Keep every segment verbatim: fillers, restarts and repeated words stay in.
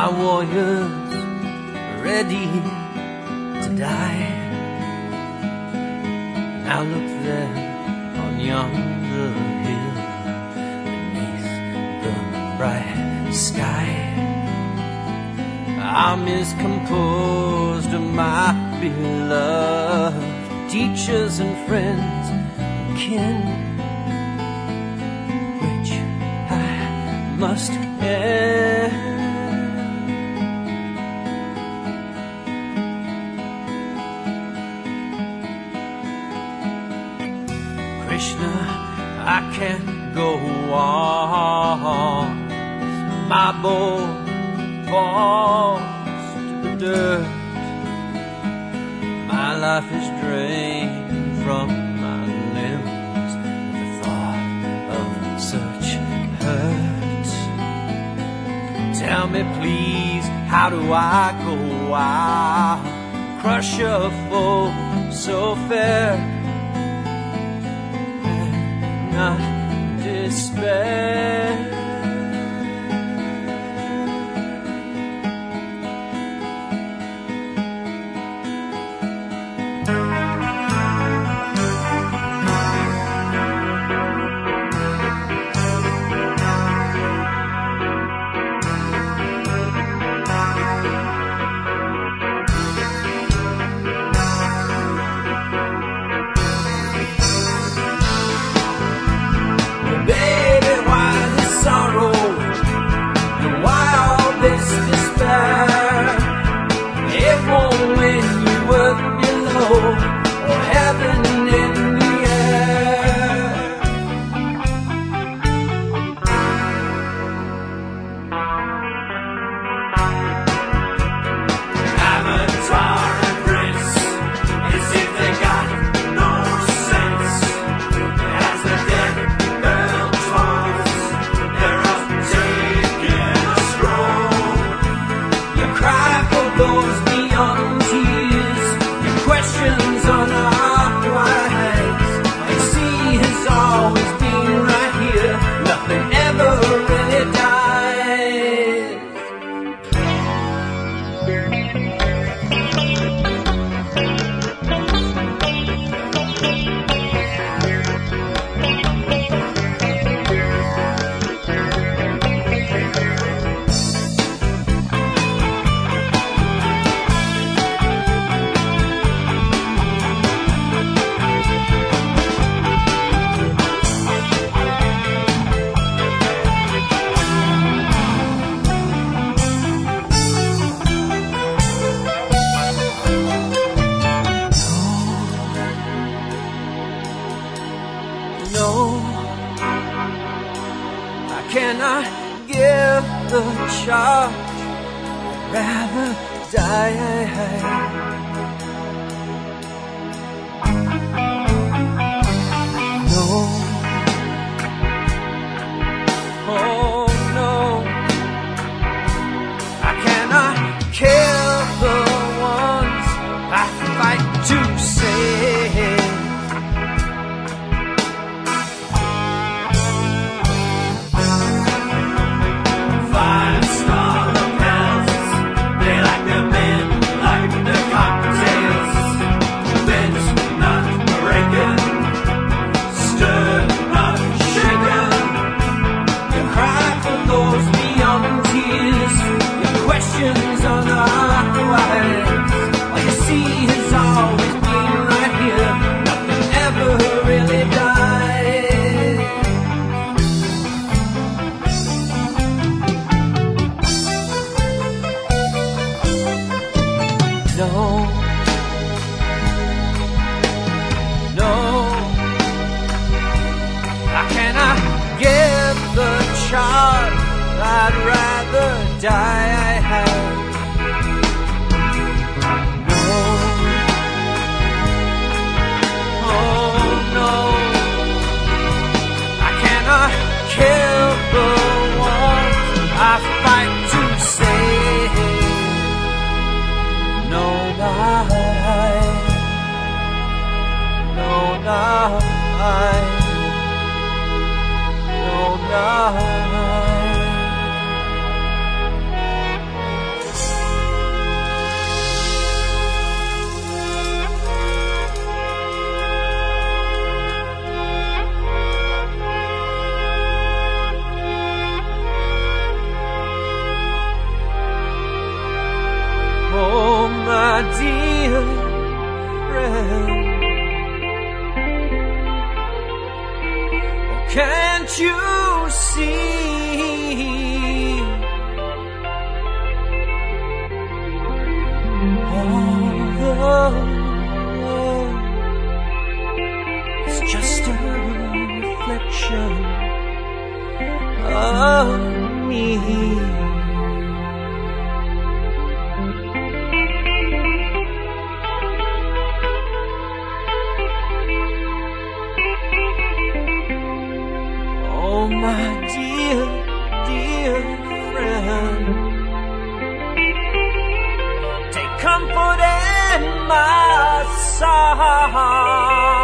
my warriors ready to die. Now look there on yonder hill beneath the bright sky. I'm as composed of my beloved teachers and friends and kin, which I must end. Krishna, I can't go on. My bow falls to the dirt. My life is drained from my limbs. The thought of such hurt. Tell me please, how do I go out? Crush a foe so fair and not despair. Can't you see? All the world is just a reflection of me. Oh, my dear, dear friend, take comfort in my sorrow.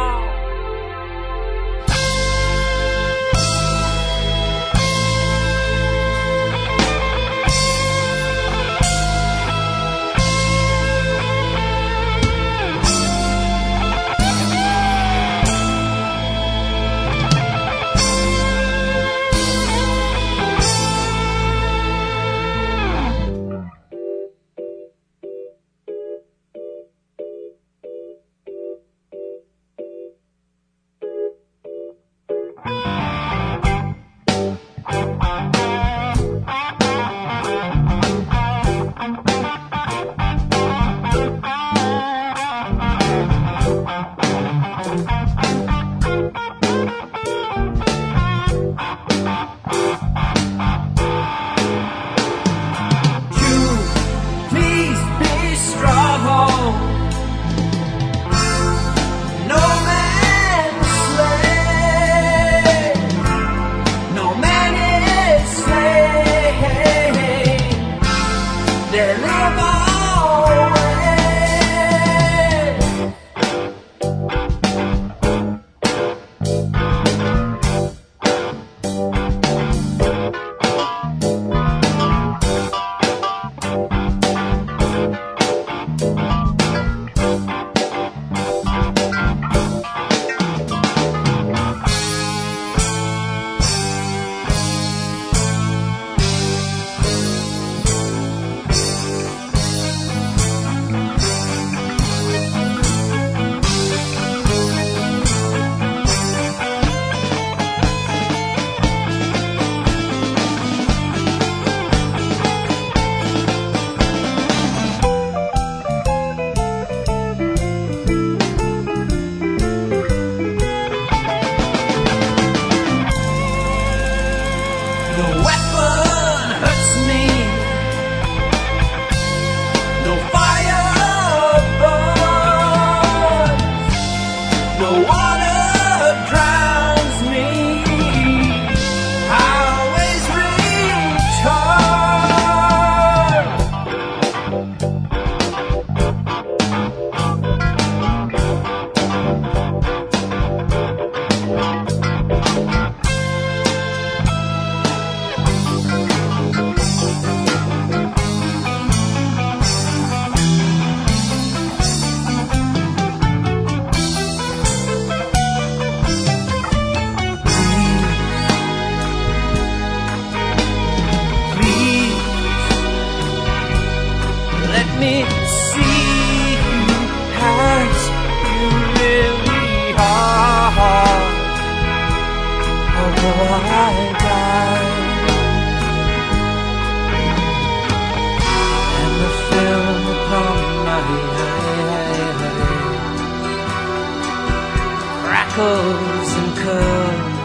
Crackles and curls,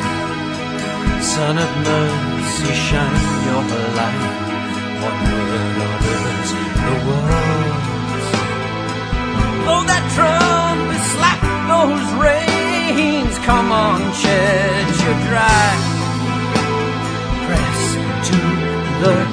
Son of mercy, shine your light. One word on earth, the world. Oh, that trumpet slap, those rains, come on, shed your dry. Press to the